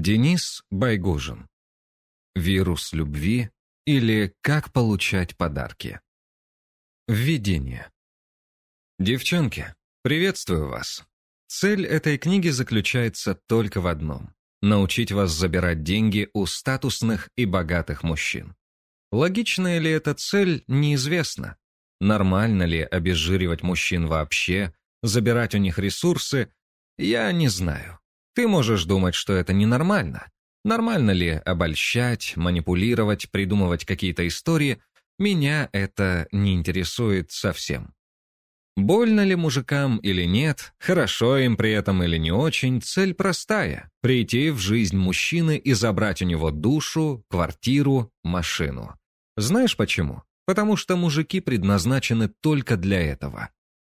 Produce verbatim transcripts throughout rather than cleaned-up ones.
Денис Байгужин. Вирус любви или как получать подарки. Введение. Девчонки, приветствую вас. Цель этой книги заключается только в одном – научить вас забирать деньги у статусных и богатых мужчин. Логичная ли эта цель, неизвестно. Нормально ли обезжиривать мужчин вообще, забирать у них ресурсы, я не знаю. Ты можешь думать, что это ненормально. Нормально ли обольщать, манипулировать, придумывать какие-то истории? Меня это не интересует совсем. Больно ли мужикам или нет, хорошо им при этом или не очень, цель простая – прийти в жизнь мужчины и забрать у него душу, квартиру, машину. Знаешь почему? Потому что мужики предназначены только для этого.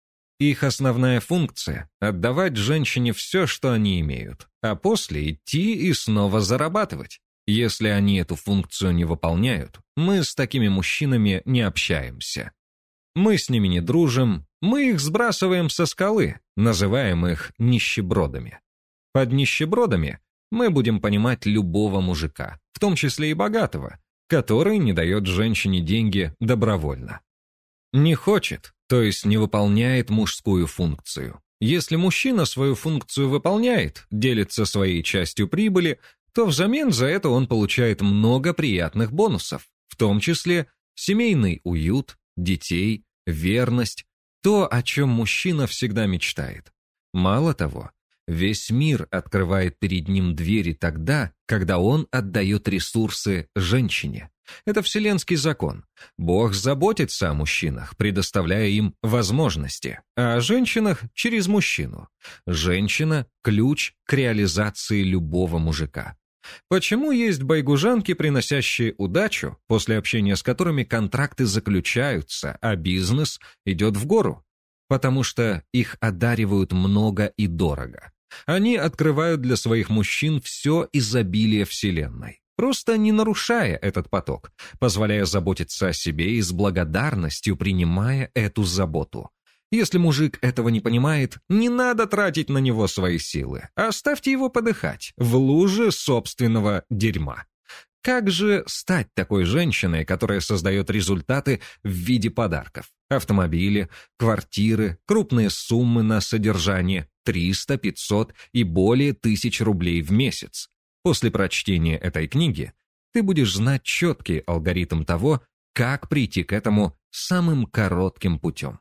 Их основная функция – отдавать женщине все, что они имеют, а после идти и снова зарабатывать. Если они эту функцию не выполняют, мы с такими мужчинами не общаемся. Мы с ними не дружим, мы их сбрасываем со скалы, называем их нищебродами. Под нищебродами мы будем понимать любого мужика, в том числе и богатого, который не дает женщине деньги добровольно. Не хочет, то есть не выполняет мужскую функцию. Если мужчина свою функцию выполняет, делится своей частью прибыли, то взамен за это он получает много приятных бонусов, в том числе семейный уют, детей, верность, то, о чем мужчина всегда мечтает. Мало того, весь мир открывает перед ним двери тогда, когда он отдает ресурсы женщине. Это вселенский закон. Бог заботится о мужчинах, предоставляя им возможности, а о женщинах через мужчину. Женщина – ключ к реализации любого мужика. Почему есть байгужанки, приносящие удачу, после общения с которыми контракты заключаются, а бизнес идет в гору? Потому что их одаривают много и дорого. Они открывают для своих мужчин все изобилие Вселенной, просто не нарушая этот поток, позволяя заботиться о себе и с благодарностью принимая эту заботу. Если мужик этого не понимает, не надо тратить на него свои силы, оставьте его подыхать в луже собственного дерьма. Как же стать такой женщиной, которая создает результаты в виде подарков? Автомобили, квартиры, крупные суммы на содержание, триста, пятьсот и более тысяч рублей в месяц. После прочтения этой книги ты будешь знать четкий алгоритм того, как прийти к этому самым коротким путем.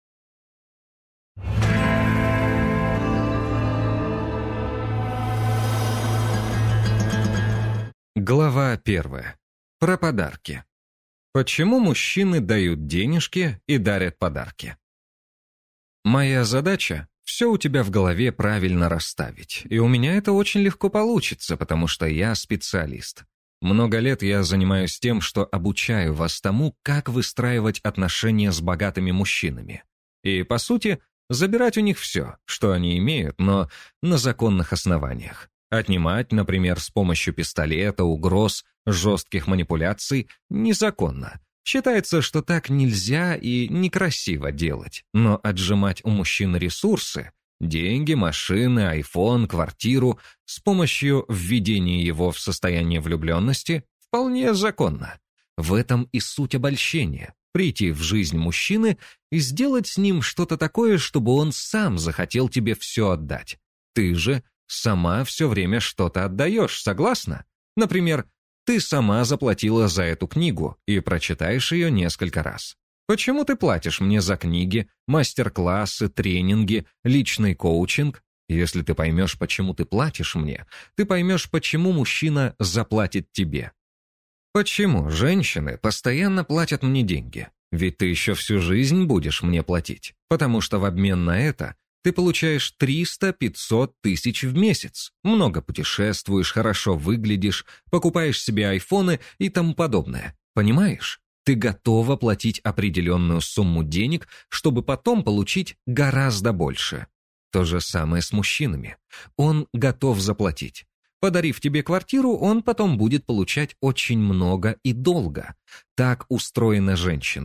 Глава первая. Про подарки. Почему мужчины дают денежки и дарят подарки? Моя задача – все у тебя в голове правильно расставить, и у меня это очень легко получится, потому что я специалист. Много лет я занимаюсь тем, что обучаю вас тому, как выстраивать отношения с богатыми мужчинами. И, по сути, забирать у них все, что они имеют, но на законных основаниях. Отнимать, например, с помощью пистолета, угроз, жестких манипуляций незаконно. Считается, что так нельзя и некрасиво делать, но отжимать у мужчин ресурсы – деньги, машины, айфон, квартиру – с помощью введения его в состояние влюбленности вполне законно. В этом и суть обольщения – прийти в жизнь мужчины и сделать с ним что-то такое, чтобы он сам захотел тебе все отдать. Ты же сама все время что-то отдаешь, согласна? Например, ты сама заплатила за эту книгу и прочитаешь ее несколько раз. Почему ты платишь мне за книги, мастер-классы, тренинги, личный коучинг? Если ты поймешь, почему ты платишь мне, ты поймешь, почему мужчина заплатит тебе. Почему женщины постоянно платят мне деньги? Ведь ты еще всю жизнь будешь мне платить, потому что в обмен на это ты получаешь триста-пятьсот тысяч в месяц, много путешествуешь, хорошо выглядишь, покупаешь себе айфоны и тому подобное. Понимаешь? Ты готова платить определенную сумму денег, чтобы потом получить гораздо больше. То же самое с мужчинами. Он готов заплатить. Подарив тебе квартиру, он потом будет получать очень много и долго. Так устроена женщина.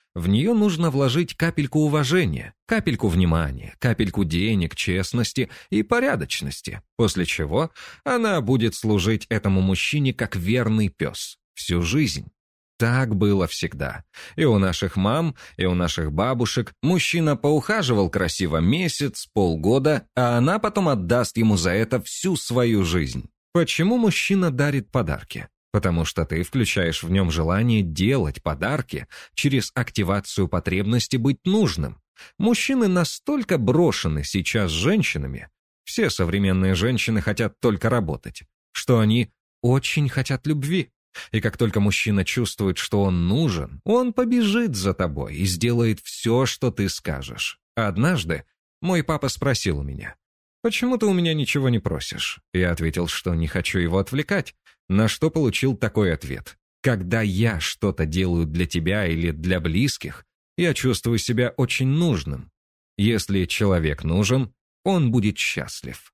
в нее нужно вложить капельку уважения, капельку внимания, капельку денег, честности и порядочности, после чего она будет служить этому мужчине как верный пес всю жизнь. Так было всегда. И у наших мам, и у наших бабушек мужчина поухаживал красиво месяц, полгода, а она потом отдаст ему за это всю свою жизнь. Почему мужчина дарит подарки? Потому что ты включаешь в нем желание делать подарки через активацию потребности быть нужным. Мужчины настолько брошены сейчас женщинами, все современные женщины хотят только работать, что они очень хотят любви. И как только мужчина чувствует, что он нужен, он побежит за тобой и сделает все, что ты скажешь. Однажды мой папа спросил у меня: «Почему ты у меня ничего не просишь?» Я ответил, что не хочу его отвлекать, на что получил такой ответ: «Когда я что-то делаю для тебя или для близких, я чувствую себя очень нужным. Если человек нужен, он будет счастлив».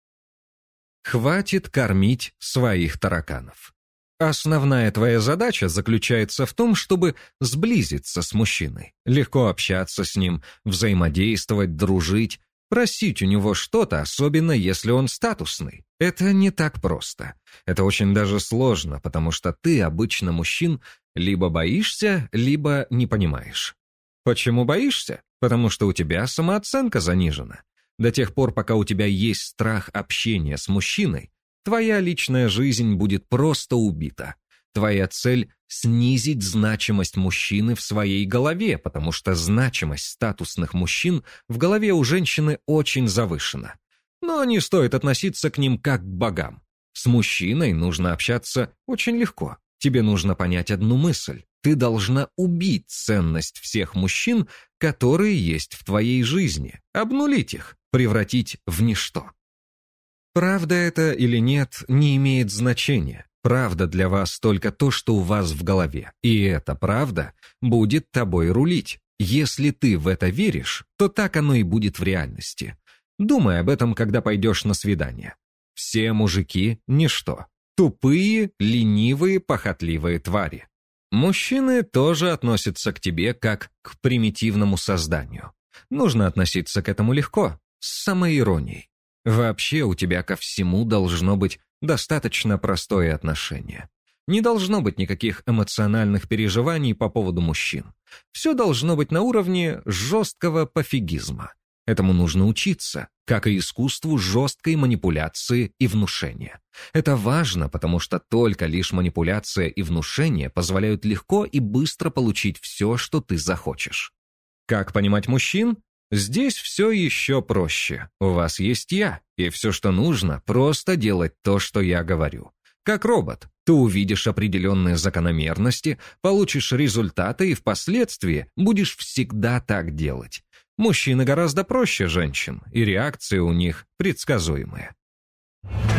Хватит кормить своих тараканов. Основная твоя задача заключается в том, чтобы сблизиться с мужчиной, легко общаться с ним, взаимодействовать, дружить, просить у него что-то, особенно если он статусный. Это не так просто. Это очень даже сложно, потому что ты обычно мужчин либо боишься, либо не понимаешь. Почему боишься? Потому что у тебя самооценка занижена. До тех пор, пока у тебя есть страх общения с мужчиной, твоя личная жизнь будет просто убита. Твоя цель – снизить значимость мужчины в своей голове, потому что значимость статусных мужчин в голове у женщины очень завышена. Но не стоит относиться к ним как к богам. С мужчиной нужно общаться очень легко. Тебе нужно понять одну мысль. Ты должна убить ценность всех мужчин, которые есть в твоей жизни, обнулить их, превратить в ничто. Правда это или нет, не имеет значения. Правда для вас только то, что у вас в голове. И эта правда будет тобой рулить. Если ты в это веришь, то так оно и будет в реальности. Думай об этом, когда пойдешь на свидание. Все мужики – ничто. Тупые, ленивые, похотливые твари. Мужчины тоже относятся к тебе как к примитивному созданию. Нужно относиться к этому легко, с самоиронией. Вообще у тебя ко всему должно быть достаточно простое отношение. Не должно быть никаких эмоциональных переживаний по поводу мужчин. Все должно быть на уровне жесткого пофигизма. Этому нужно учиться, как и искусству жесткой манипуляции и внушения. Это важно, потому что только лишь манипуляция и внушение позволяют легко и быстро получить все, что ты захочешь. Как понимать мужчин? Здесь все еще проще. У вас есть я, и все, что нужно, просто делать то, что я говорю. Как робот, ты увидишь определенные закономерности, получишь результаты и впоследствии будешь всегда так делать. Мужчины гораздо проще женщин, и реакции у них предсказуемые.